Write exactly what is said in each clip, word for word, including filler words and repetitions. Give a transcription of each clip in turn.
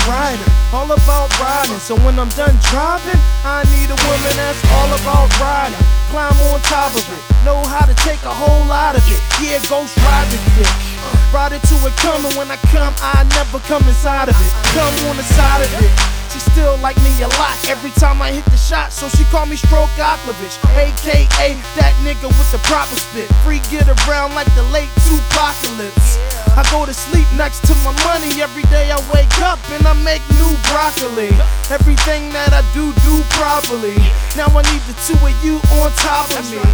rider, all about riding. So when I'm done driving, I need a woman that's all about riding. Climb on top of it, know how to take a whole lot of it. Yeah, ghost ride the dick. Ride it to it coming. When I come, I never come inside of it. Come on the side of it. She still like me a lot every time I hit the shot, so she call me Stroke Oklovich, A K A that nigga with the proper spit. Free get around like the late Tupacalypse. I go to sleep next to my money. Every day I wake up and I make new broccoli. Everything that I do, do properly. Now I need the two of you on top of me.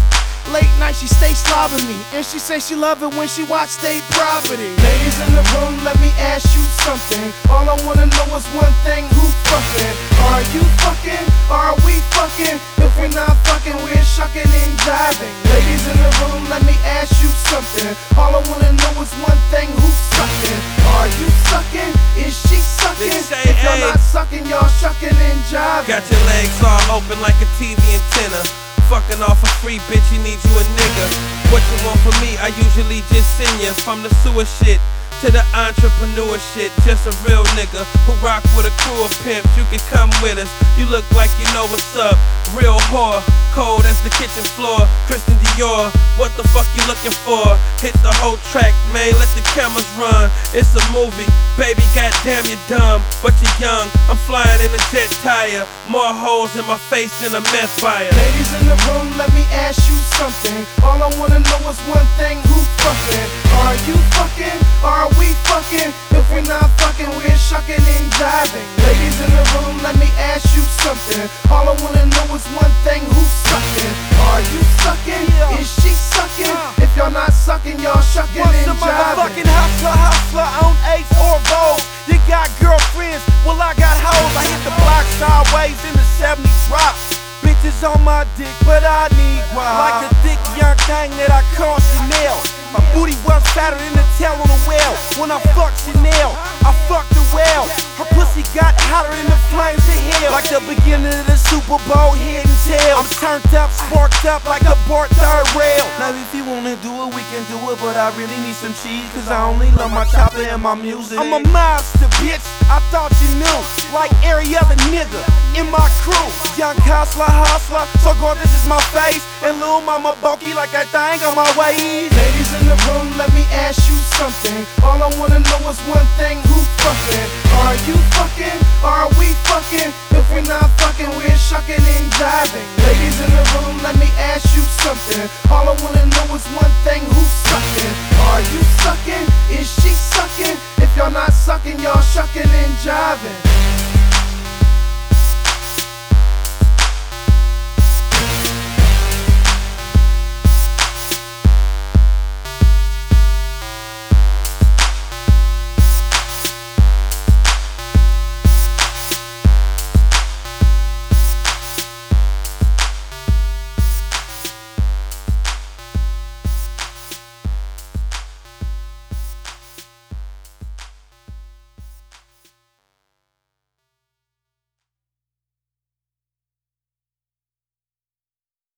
Late night she stay slobbing me, and she say she love it when she watch State Property. Ladies in the room, let me ask you something. All I wanna know is one thing: who fucking? Are you fucking? Are we fucking? If we're not fucking, we're shucking and jiving. Ladies in the room, let me ask you something. All I wanna know is one thing: who's sucking? Are you sucking? Is she sucking? Say, if y'all hey, not sucking, y'all shucking and jiving. got your legs all open like a T V antenna. Fucking off a free bitch, you need you a nigga. What you want from me, I usually just send you. From the sewer shit to the entrepreneur shit. Just a real nigga who rock with a crew of pimps. You can come with us, you look like you know what's up. Real whore, cold as the kitchen floor. Christian Dior, what the fuck you looking for? Hit the whole track, man, let the cameras run. It's a movie, baby, goddamn you dumb, but you're young. I'm flying in a jet tire, more holes in my face than a meth buyer. Ladies in the room, let me ask you something. All I wanna know is one thing: who fucking? Are you fucking? Are we fucking? If we're not fucking, we're shucking and jiving. Ladies in the room, let me ask you something. All I wanna know is one thing: who's sucking? Are you sucking? Is she sucking? If y'all not sucking, y'all shucking What's and the motherfucking jiving. hustler, hustler on Ace or Vogue? You got girlfriends, well I got hoes. I hit the block sideways in the seventies drop. Bitches on my dick, but I need guap. Like the thick young thing that I call Chanel. My booty was fatter than the tail on a whale. When I fucked Chanel, I fucked her well. Her pussy got hotter than the flames of hell. Like the beginning of the Super Bowl, head and tail. I'm turned up, sparked up like a board third rail. Now if you wanna do it, we can do it, but I really need some cheese, cause I only love my chopper and my music. I'm a monster, bitch, I thought you knew. Like every other nigga in my crew. Young hustler, hustler, so gorgeous is my face. And Lil Mama bulky like that thing on my waist. Ladies in the room, let me ask you something. All I wanna know is one thing: who fucking? Are you fucking? Are we fucking? If we're not fucking, we're shucking and jiving. Ladies in the room, let me ask you something. All I wanna know is one thing: who's sucking? Are you sucking?